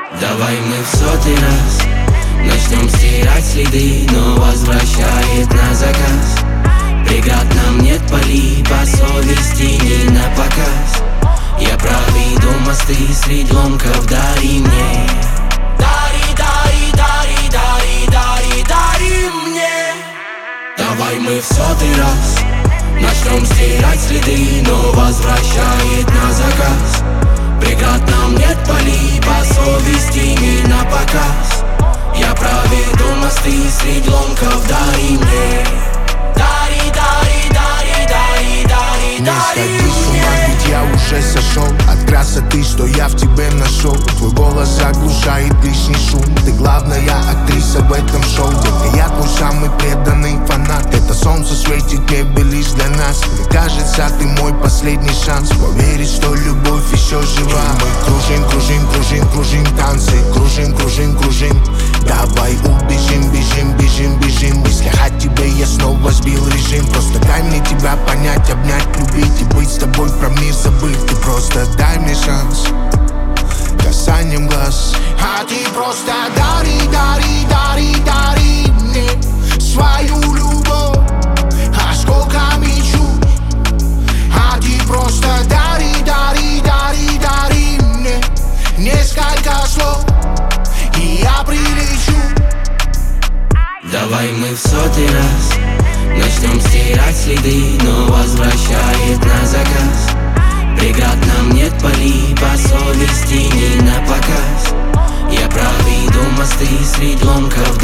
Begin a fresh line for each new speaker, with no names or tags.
Давай мы в сотый раз начнем стирать следы, но возвращает на заказ. Преград нам нет, пали по совести, не на показ. Я проведу мосты среди ломков, дари мне. Дари, дари, дари, дари, дари, дари мне. Давай мы в сотый раз начнем стирать следы, но возвращает на заказ. Преград нам нет, пали по совести, не на показ. Я проведу мосты среди ломков, дари мне. Дари, дари, дари, дари, дари,
Не
дари
сходи с ума, ведь я уже сошел от красоты, что я в тебе нашел. Твой голос заглушает лишний шум. Ты главная актриса в этом шоу. Детка, я твой самый преданный фанат. Это солнце светит небе лишь для нас. Мне кажется, ты мой последний шанс поверить, что любовь еще жива. И мы кружим, кружим, кружим, кружим танцы. Кружим, кружим, кружим. Давай убежим, бежим, бежим, бежим. Если от тебя я снова сбил режим, просто дай мне тебя понять, обнять, любить и быть с тобой, про мир забыть. Ты просто дай мне шанс касанием глаз. А ты просто дари, дари, дари, дари мне свою любовь осколками чувств. А ты просто дари, дари, дари, дари мне несколько слов, и я прилечу.
Давай мы в сотый раз начнем стирать следы, но возвращает на заказ. Преград нам нет, пали по совести, не на показ. Я проведу мосты среди ломков,